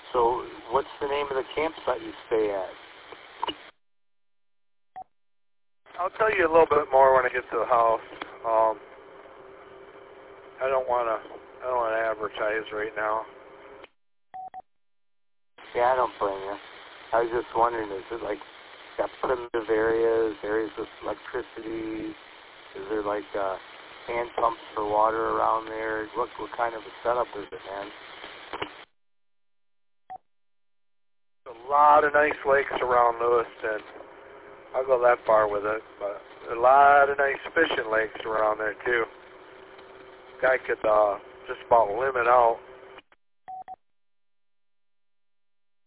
So, what's the name of the campsite you stay at? I'll tell you a little bit more when I get to the house. I don't want to advertise right now. Yeah, I don't blame you. I was just wondering, is it like got primitive areas with electricity? Is there like hand pumps for water around there? What kind of a setup is it, man? A lot of nice lakes around Lewiston. I'll go that far with it, but a lot of nice fishing lakes around there too. Guy could just about limit out